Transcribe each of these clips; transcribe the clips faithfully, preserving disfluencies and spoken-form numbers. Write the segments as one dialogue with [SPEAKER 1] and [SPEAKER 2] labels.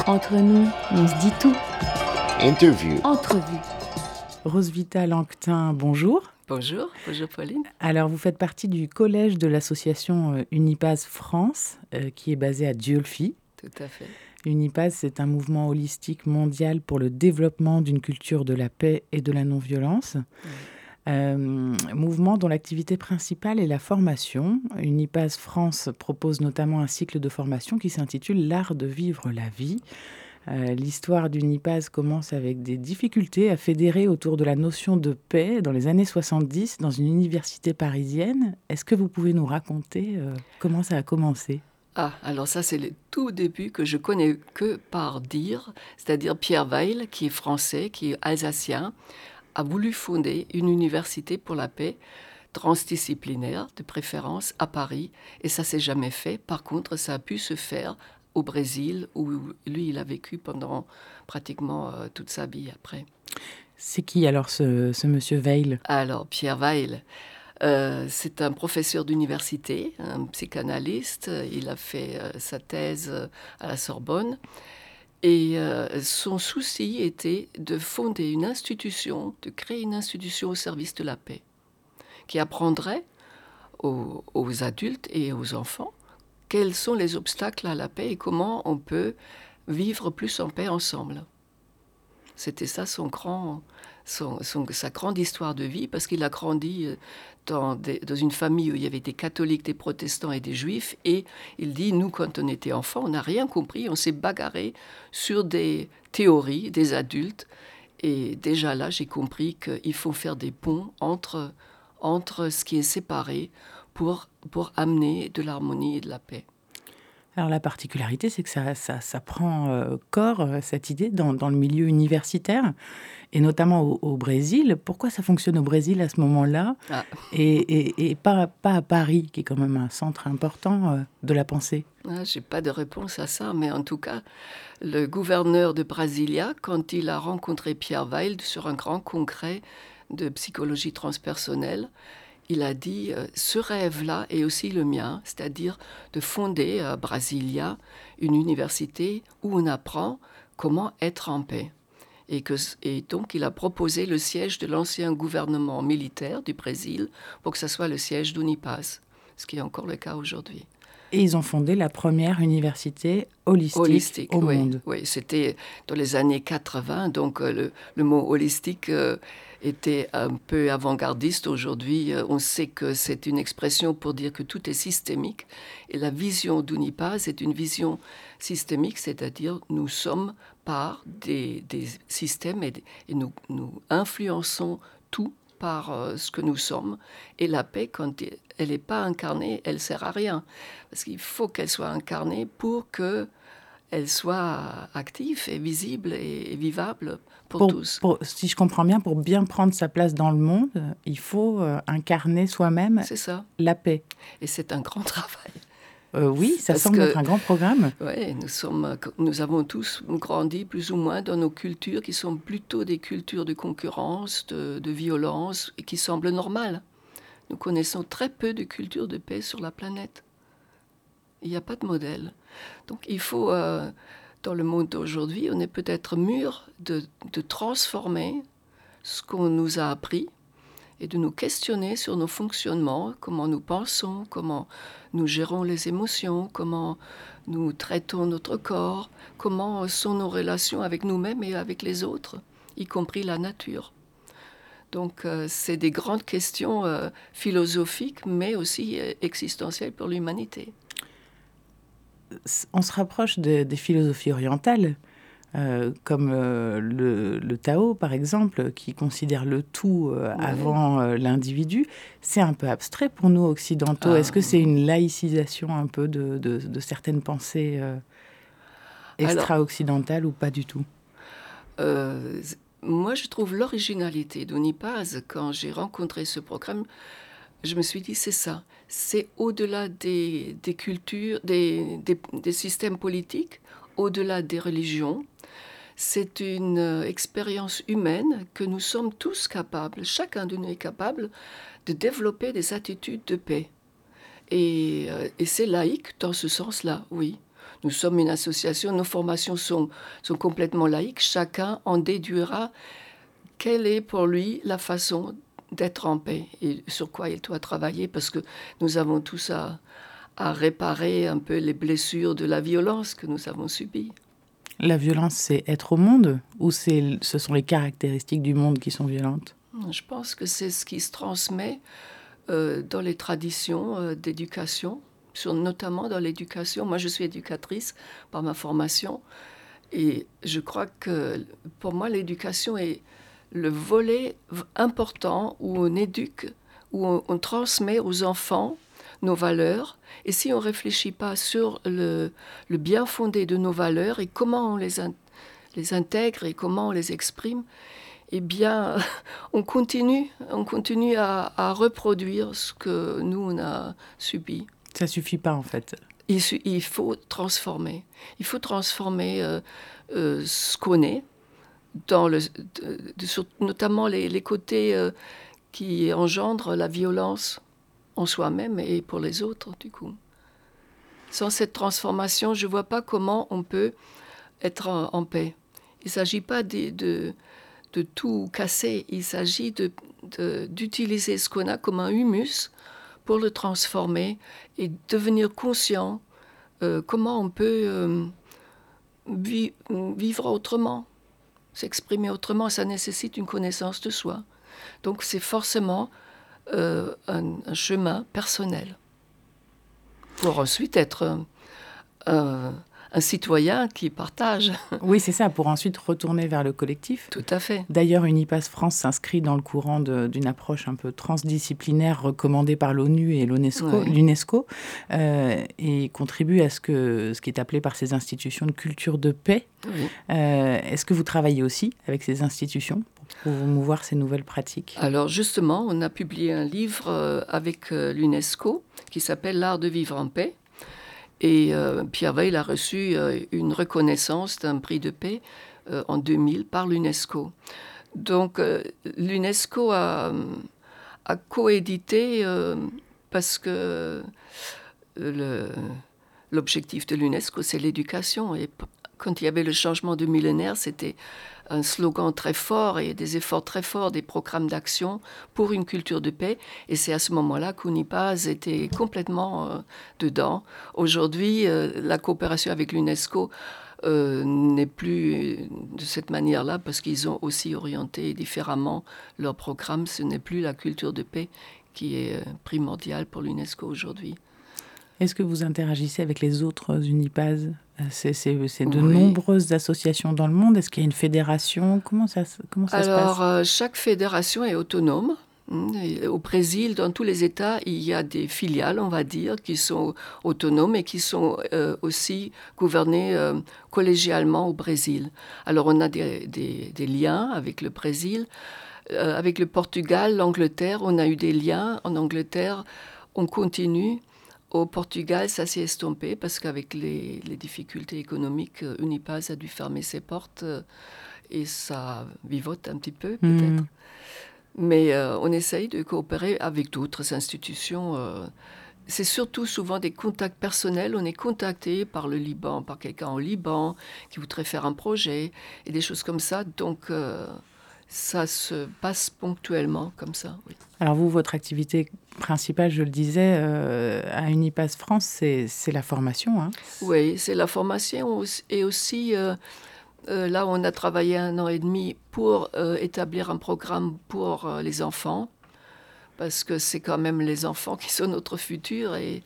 [SPEAKER 1] Entre nous, on se dit tout.
[SPEAKER 2] Interview.
[SPEAKER 1] Entrevue.
[SPEAKER 3] Rosevita Lanctin, bonjour.
[SPEAKER 4] Bonjour, bonjour Pauline.
[SPEAKER 3] Alors, vous faites partie du collège de l'association Unipaz France, euh, qui est basée à Dieulefit.
[SPEAKER 4] Tout à fait.
[SPEAKER 3] Unipaz, c'est un mouvement holistique mondial pour le développement d'une culture de la paix et de la non-violence. Oui. Euh, mouvement dont l'activité principale est la formation. Unipaz France propose notamment un cycle de formation qui s'intitule « L'art de vivre la vie ». Euh, l'histoire d'Unipaz commence avec des difficultés à fédérer autour de la notion de paix dans les années soixante-dix dans une université parisienne. Est-ce que vous pouvez nous raconter euh, comment ça a commencé ?
[SPEAKER 4] Ah, alors ça, c'est le tout début que je connais que par dire, c'est-à-dire Pierre Weil, qui est français, qui est alsacien, a voulu fonder une université pour la paix transdisciplinaire, de préférence à Paris, et ça s'est jamais fait. Par contre, ça a pu se faire au Brésil, où lui, il a vécu pendant pratiquement euh, toute sa vie après.
[SPEAKER 3] C'est qui alors ce, ce monsieur Weil ?
[SPEAKER 4] Alors, Pierre Weil, euh, c'est un professeur d'université, un psychanalyste. Il a fait euh, sa thèse à la Sorbonne. Et euh, son souci était de fonder une institution, de créer une institution au service de la paix, qui apprendrait aux, aux adultes et aux enfants quels sont les obstacles à la paix et comment on peut vivre plus en paix ensemble. C'était ça son grand, son, son, sa grande histoire de vie, parce qu'il a grandi dans, des, dans une famille où il y avait des catholiques, des protestants et des juifs, et il dit, nous, quand on était enfants, on n'a rien compris, on s'est bagarré sur des théories des adultes, et déjà là, j'ai compris qu'il faut faire des ponts entre, entre ce qui est séparé pour, pour amener de l'harmonie et de la paix.
[SPEAKER 3] Alors la particularité, c'est que ça, ça, ça prend euh, corps, euh, cette idée, dans, dans le milieu universitaire, et notamment au, au Brésil. Pourquoi ça fonctionne au Brésil à ce moment-là, ah. et, et, et pas, pas à Paris, qui est quand même un centre important euh, de la pensée ?
[SPEAKER 4] ah, Je n'ai pas de réponse à ça, mais en tout cas, le gouverneur de Brasilia, quand il a rencontré Pierre Weil sur un grand congrès de psychologie transpersonnelle, il a dit euh, ce rêve-là est aussi le mien, c'est-à-dire de fonder à Brasilia une université où on apprend comment être en paix. Et, que, et donc il a proposé le siège de l'ancien gouvernement militaire du Brésil pour que ça soit le siège d'Unipaz, ce qui est encore le cas aujourd'hui.
[SPEAKER 3] Et ils ont fondé la première université holistique, holistique au
[SPEAKER 4] oui,
[SPEAKER 3] monde.
[SPEAKER 4] Oui, c'était dans les années quatre-vingts, donc euh, le, le mot holistique euh, était un peu avant-gardiste. Aujourd'hui, euh, on sait que c'est une expression pour dire que tout est systémique. Et la vision d'Unipaz est une vision systémique, c'est-à-dire nous sommes par des, des systèmes et, et nous, nous influençons tout par euh, ce que nous sommes. Et la paix, quand elle n'est pas incarnée, elle ne sert à rien. Parce qu'il faut qu'elle soit incarnée pour qu'elle soit active et visible et, et vivable pour,
[SPEAKER 3] pour
[SPEAKER 4] tous.
[SPEAKER 3] Pour, si je comprends bien, pour bien prendre sa place dans le monde, il faut euh, incarner soi-même
[SPEAKER 4] c'est ça.
[SPEAKER 3] La paix.
[SPEAKER 4] Et c'est un grand travail.
[SPEAKER 3] Euh, oui, ça
[SPEAKER 4] Parce
[SPEAKER 3] semble
[SPEAKER 4] que,
[SPEAKER 3] être un grand programme.
[SPEAKER 4] Oui, nous, sommes, nous avons tous grandi plus ou moins dans nos cultures qui sont plutôt des cultures de concurrence, de, de violence, et qui semblent normales. Nous connaissons très peu de cultures de paix sur la planète. Il n'y a pas de modèle. Donc il faut, euh, dans le monde d'aujourd'hui, on est peut-être mûr de, de transformer ce qu'on nous a appris et de nous questionner sur nos fonctionnements, comment nous pensons, comment nous gérons les émotions, comment nous traitons notre corps, comment sont nos relations avec nous-mêmes et avec les autres, y compris la nature. Donc euh, c'est des grandes questions euh, philosophiques, mais aussi euh, existentielles pour l'humanité.
[SPEAKER 3] On se rapproche de, des philosophies orientales, euh, comme euh, le, le Tao, par exemple, qui considère le tout euh, ouais. avant euh, l'individu. C'est un peu abstrait pour nous, occidentaux. Ah. Est-ce que c'est une laïcisation un peu de, de, de certaines pensées euh, extra-occidentales Alors, ou pas du tout
[SPEAKER 4] euh, Moi, je trouve l'originalité d'Unipaz, quand j'ai rencontré ce programme, je me suis dit, c'est ça. C'est au-delà des, des cultures, des, des, des systèmes politiques, au-delà des religions. C'est une euh, expérience humaine que nous sommes tous capables, chacun de nous est capable de développer des attitudes de paix. Et, euh, et c'est laïque dans ce sens-là, oui. nous sommes une association, nos formations sont, sont complètement laïques. Chacun en déduira quelle est pour lui la façon d'être en paix et sur quoi il doit travailler, parce que nous avons tous à, à réparer un peu les blessures de la violence que nous avons subies.
[SPEAKER 3] La violence, c'est être au monde ou c'est, ce sont les caractéristiques du monde qui sont violentes?
[SPEAKER 4] Je pense que c'est ce qui se transmet euh, dans les traditions euh, d'éducation, sur, notamment dans l'éducation. Moi, je suis éducatrice par ma formation et je crois que pour moi, l'éducation est le volet important où on éduque, où on, on transmet aux enfants nos valeurs. Et si on ne réfléchit pas sur le, le bien fondé de nos valeurs et comment on les, in, les intègre et comment on les exprime, eh bien, on continue, on continue à, à reproduire ce que nous, on a subi.
[SPEAKER 3] Ça ne suffit pas, en fait.
[SPEAKER 4] Il, il faut transformer. Il faut transformer euh, euh, ce qu'on est, dans le, de, de, sur, notamment les, les côtés euh, qui engendrent la violence en soi-même et pour les autres, du coup. Sans cette transformation, je ne vois pas comment on peut être en, en paix. Il ne s'agit pas de, de, de tout casser, il s'agit de, de, d'utiliser ce qu'on a comme un humus pour le transformer et devenir conscient euh, comment on peut euh, vi- vivre autrement, s'exprimer autrement. Ça nécessite une connaissance de soi. Donc c'est forcément euh, un, un chemin personnel pour ensuite être un, un, un citoyen qui partage.
[SPEAKER 3] Oui, c'est ça, pour ensuite retourner vers le collectif.
[SPEAKER 4] Tout à fait.
[SPEAKER 3] D'ailleurs, Unipass France s'inscrit dans le courant de, d'une approche un peu transdisciplinaire recommandée par l'ONU et l'UNESCO,
[SPEAKER 4] Oui.
[SPEAKER 3] l'UNESCO euh, et contribue à ce, que, ce qui est appelé par ces institutions de culture de paix.
[SPEAKER 4] Oui.
[SPEAKER 3] Euh, est-ce que vous travaillez aussi avec ces institutions pour promouvoir ces nouvelles pratiques?
[SPEAKER 4] Alors justement, on a publié un livre euh, avec euh, l'UNESCO qui s'appelle « L'art de vivre en paix ». Et euh, Pierre Weil a reçu euh, une reconnaissance d'un prix de paix euh, en deux mille par l'UNESCO. Donc euh, l'UNESCO a, a coédité euh, parce que le, l'objectif de l'UNESCO, c'est l'éducation. Et p- quand il y avait le changement de millénaire, c'était un slogan très fort et des efforts très forts, des programmes d'action pour une culture de paix. Et c'est à ce moment-là qu'Unipass était complètement euh, dedans. Aujourd'hui, euh, la coopération avec l'UNESCO euh, n'est plus de cette manière-là parce qu'ils ont aussi orienté différemment leur programme. Ce n'est plus la culture de paix qui est euh, primordiale pour l'UNESCO aujourd'hui.
[SPEAKER 3] Est-ce que vous interagissez avec les autres Unipass? C'est, c'est, c'est de
[SPEAKER 4] Oui.
[SPEAKER 3] nombreuses associations dans le monde. Est-ce qu'il y a une fédération? Comment ça, comment ça
[SPEAKER 4] Alors,
[SPEAKER 3] se passe?
[SPEAKER 4] euh, chaque fédération est autonome. Au Brésil, dans tous les États, il y a des filiales, on va dire, qui sont autonomes et qui sont euh, aussi gouvernées euh, collégialement au Brésil. Alors, on a des, des, des liens avec le Brésil. Euh, avec le Portugal, l'Angleterre, on a eu des liens. En Angleterre, on continue. Au Portugal, ça s'est estompé parce qu'avec les, les difficultés économiques, Unipass a dû fermer ses portes euh, et ça vivote un petit peu, peut-être.
[SPEAKER 3] Mmh.
[SPEAKER 4] Mais euh, on essaye de coopérer avec d'autres institutions. Euh, c'est surtout souvent des contacts personnels. On est contacté par le Liban, par quelqu'un au Liban qui voudrait faire un projet et des choses comme ça. Donc, euh, ça se passe ponctuellement comme ça, oui.
[SPEAKER 3] Alors vous, votre activité principale, je le disais, euh, à Unipass France, c'est, c'est la formation. Hein.
[SPEAKER 4] Oui, c'est la formation et aussi, euh, euh, là, on a travaillé un an et demi pour euh, établir un programme pour euh, les enfants, parce que c'est quand même les enfants qui sont notre futur et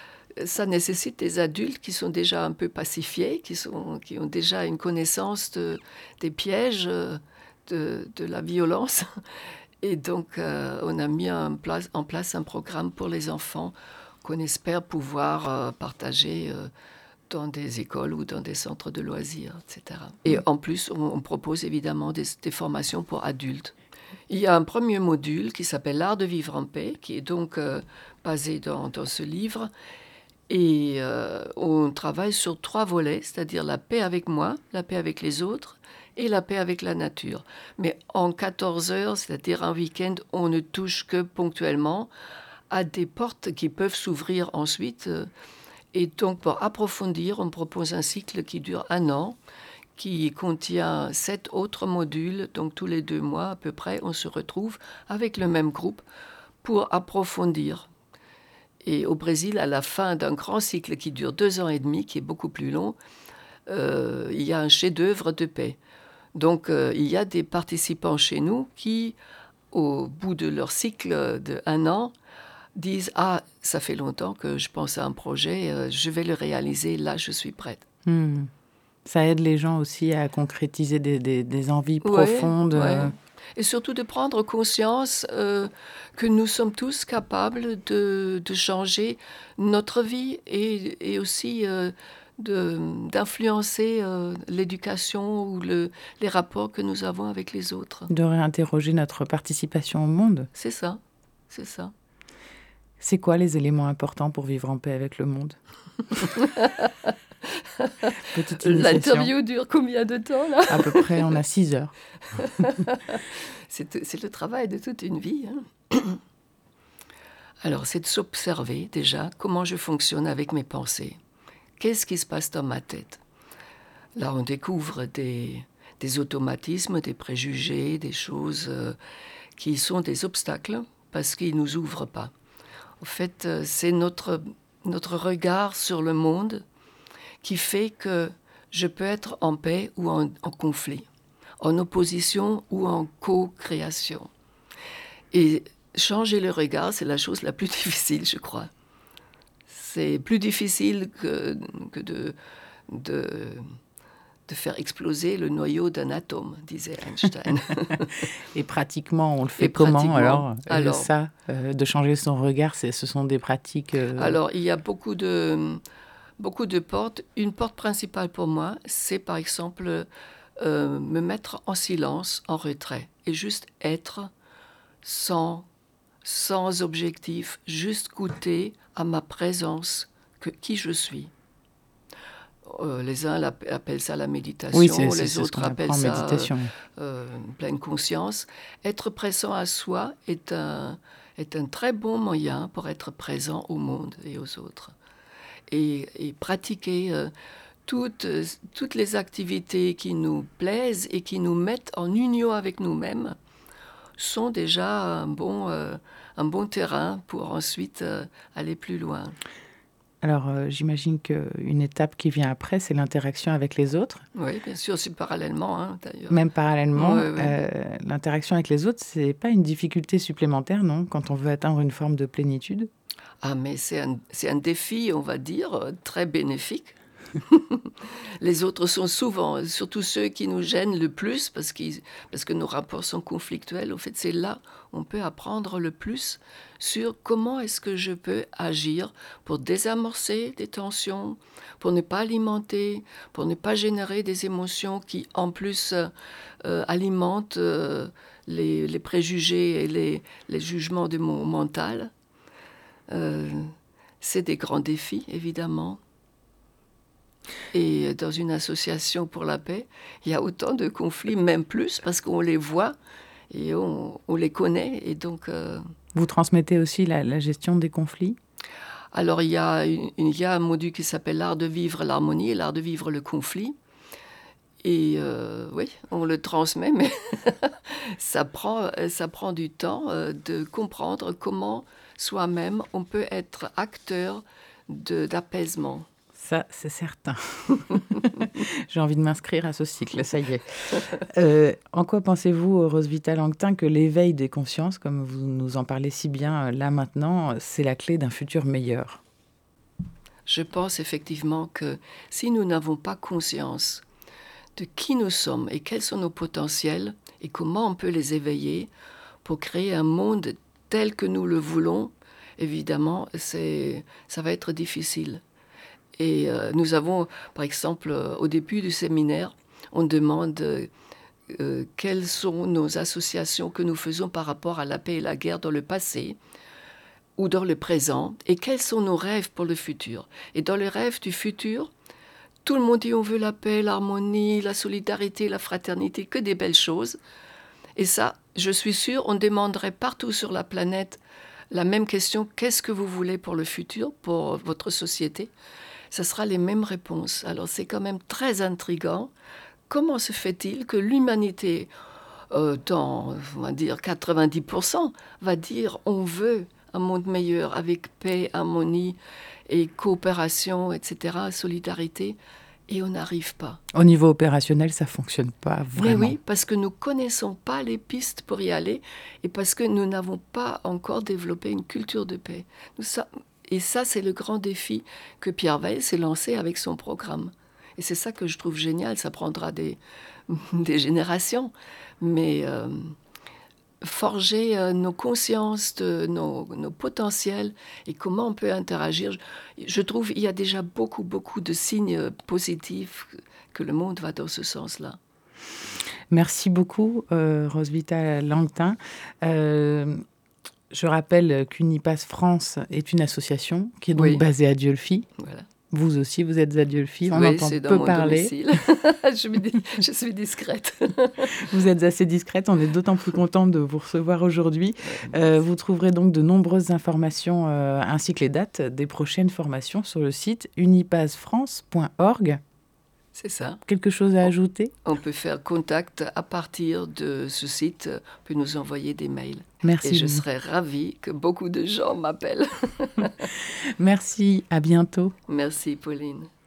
[SPEAKER 4] ça nécessite des adultes qui sont déjà un peu pacifiés, qui, sont, qui ont déjà une connaissance de, des pièges, de, de la violence. Et donc, euh, on a mis en place, en place un programme pour les enfants qu'on espère pouvoir euh, partager euh, dans des écoles ou dans des centres de loisirs, et cetera. Et en plus, on, on propose évidemment des, des formations pour adultes. Il y a un premier module qui s'appelle « L'art de vivre en paix », qui est donc euh, basé dans, dans ce livre. Et euh, on travaille sur trois volets, c'est-à-dire la paix avec moi, la paix avec les autres et la paix avec la nature. Mais en quatorze heures, c'est-à-dire un week-end, on ne touche que ponctuellement à des portes qui peuvent s'ouvrir ensuite. Et donc, pour approfondir, on propose un cycle qui dure un an, qui contient sept autres modules. Donc, tous les deux mois, à peu près, on se retrouve avec le même groupe pour approfondir. Et au Brésil, à la fin d'un grand cycle qui dure deux ans et demi, qui est beaucoup plus long, euh, il y a un chef-d'œuvre de paix. Donc, euh, il y a des participants chez nous qui, au bout de leur cycle de un an, disent « Ah, ça fait longtemps que je pense à un projet, euh, je vais le réaliser, là, je suis prête.
[SPEAKER 3] Hmm. » Ça aide les gens aussi à concrétiser des, des, des envies
[SPEAKER 4] Ouais,
[SPEAKER 3] profondes.
[SPEAKER 4] ouais.
[SPEAKER 3] euh,
[SPEAKER 4] Et surtout de prendre conscience euh, que nous sommes tous capables de, de changer notre vie et, et aussi euh, de, d'influencer euh, l'éducation ou le, les rapports que nous avons avec les autres.
[SPEAKER 3] de réinterroger notre participation au monde.
[SPEAKER 4] C'est ça, c'est ça.
[SPEAKER 3] C'est quoi les éléments importants pour vivre en paix avec le monde? Petite initiation.
[SPEAKER 4] L'interview dure combien de temps, là?
[SPEAKER 3] À peu près, on a six heures.
[SPEAKER 4] c'est, c'est le travail de toute une vie. Hein. Alors, c'est de s'observer déjà comment je fonctionne avec mes pensées. Qu'est-ce qui se passe dans ma tête? Là, on découvre des, des automatismes, des préjugés, des choses euh, qui sont des obstacles parce qu'ils ne nous ouvrent pas. En fait, euh, c'est notre, notre regard sur le monde qui fait que je peux être en paix ou en, en conflit, en opposition ou en co-création. Et changer le regard, c'est la chose la plus difficile, je crois. C'est plus difficile que, que de, de, de faire exploser le noyau d'un atome, disait Einstein.
[SPEAKER 3] Et pratiquement, on le fait
[SPEAKER 4] Et
[SPEAKER 3] comment alors,
[SPEAKER 4] alors
[SPEAKER 3] euh, ça, euh, de changer son regard, c'est, ce sont des pratiques... Euh...
[SPEAKER 4] Alors, il y a beaucoup de... Beaucoup de portes. Une porte principale pour moi, c'est par exemple euh, me mettre en silence, en retrait, et juste être sans, sans objectif, juste goûter à ma présence, que, qui je suis. Euh, les uns appellent ça la méditation,
[SPEAKER 3] oui, c'est,
[SPEAKER 4] les
[SPEAKER 3] c'est, c'est
[SPEAKER 4] autres appellent ça
[SPEAKER 3] méditation.
[SPEAKER 4] Euh, euh, pleine conscience. Être présent à soi est un, est un très bon moyen pour être présent au monde et aux autres. Et, et pratiquer euh, toutes, euh, toutes les activités qui nous plaisent et qui nous mettent en union avec nous-mêmes sont déjà un bon, euh, un bon terrain pour ensuite euh, aller plus loin.
[SPEAKER 3] Alors, euh, j'imagine qu'une étape qui vient après, c'est l'interaction avec les autres.
[SPEAKER 4] Oui, bien sûr, c'est parallèlement, hein, d'ailleurs.
[SPEAKER 3] Même parallèlement,
[SPEAKER 4] ouais, ouais.
[SPEAKER 3] Euh, l'interaction avec les autres, c'est pas une difficulté supplémentaire, non, quand on veut atteindre une forme de plénitude?
[SPEAKER 4] Ah, mais c'est un, c'est un défi, on va dire, très bénéfique. Les autres sont souvent, surtout ceux qui nous gênent le plus, parce, qu'ils, parce que nos rapports sont conflictuels. En fait, c'est là on peut apprendre le plus sur comment est-ce que je peux agir pour désamorcer des tensions, pour ne pas alimenter, pour ne pas générer des émotions qui, en plus, euh, alimentent euh, les, les préjugés et les, les jugements de mon mental. Euh, c'est des grands défis, évidemment. Et dans une association pour la paix, il y a autant de conflits, même plus, parce qu'on les voit et on, on les connaît. Et donc, euh...
[SPEAKER 3] Vous transmettez aussi la, la gestion des conflits?
[SPEAKER 4] Alors, il y, a une, il y a un module qui s'appelle l'art de vivre l'harmonie et l'art de vivre le conflit. Et euh, oui, on le transmet, mais ça, prend, ça prend du temps euh, de comprendre comment soi-même on peut être acteur de, d'apaisement.
[SPEAKER 3] Ça, c'est certain. J'ai envie de m'inscrire à ce cycle, ça y est. Euh, en quoi pensez-vous, Roswitha Langtin, que l'éveil des consciences, comme vous nous en parlez si bien là maintenant, c'est la clé d'un futur meilleur?
[SPEAKER 4] Je pense effectivement que si nous n'avons pas conscience de qui nous sommes et quels sont nos potentiels et comment on peut les éveiller pour créer un monde tel que nous le voulons, évidemment, c'est, ça va être difficile. Et euh, nous avons, par exemple, euh, au début du séminaire, on demande euh, quelles sont nos associations que nous faisons par rapport à la paix et la guerre dans le passé ou dans le présent, et quels sont nos rêves pour le futur. Et dans les rêves du futur, tout le monde dit on veut la paix, l'harmonie, la solidarité, la fraternité, que des belles choses. Et ça, je suis sûre, on demanderait partout sur la planète la même question, qu'est-ce que vous voulez pour le futur, pour votre société? Ce sera les mêmes réponses. Alors c'est quand même très intriguant. Comment se fait-il que l'humanité, euh, dans, on va dire, quatre-vingt-dix pour cent, va dire on veut un monde meilleur avec paix, harmonie et coopération, et cetera, solidarité, et on n'arrive pas.
[SPEAKER 3] Au niveau opérationnel, ça ne fonctionne pas vraiment.
[SPEAKER 4] Mais oui, parce que nous ne connaissons pas les pistes pour y aller et parce que nous n'avons pas encore développé une culture de paix. Nous, ça, et ça, c'est le grand défi que Pierre Weil s'est lancé avec son programme. Et c'est ça que je trouve génial. Ça prendra des, des générations. Mais euh, forger euh, nos consciences, de, nos, nos potentiels et comment on peut interagir. Je, je trouve qu'il y a déjà beaucoup, beaucoup de signes positifs que le monde va dans ce sens-là.
[SPEAKER 3] Merci beaucoup, euh, Roswitha Langtin. Euh, je rappelle qu'Unipass France est une association qui est donc
[SPEAKER 4] oui.
[SPEAKER 3] basée à Dieulefit.
[SPEAKER 4] Voilà.
[SPEAKER 3] Vous aussi, vous êtes à Dieulefit, on
[SPEAKER 4] oui,
[SPEAKER 3] entend
[SPEAKER 4] c'est
[SPEAKER 3] peu
[SPEAKER 4] dans mon
[SPEAKER 3] parler.
[SPEAKER 4] domicile. je, me, je suis discrète.
[SPEAKER 3] Vous êtes assez discrète, on est d'autant plus content de vous recevoir aujourd'hui. Euh, vous trouverez donc de nombreuses informations euh, ainsi que les dates des prochaines formations sur le site unipass france point org.
[SPEAKER 4] C'est ça.
[SPEAKER 3] Quelque chose à ajouter?
[SPEAKER 4] On peut faire contact à partir de ce site, on peut nous envoyer des mails.
[SPEAKER 3] Merci.
[SPEAKER 4] Et je serais ravie que beaucoup de gens m'appellent.
[SPEAKER 3] Merci, à bientôt.
[SPEAKER 4] Merci Pauline.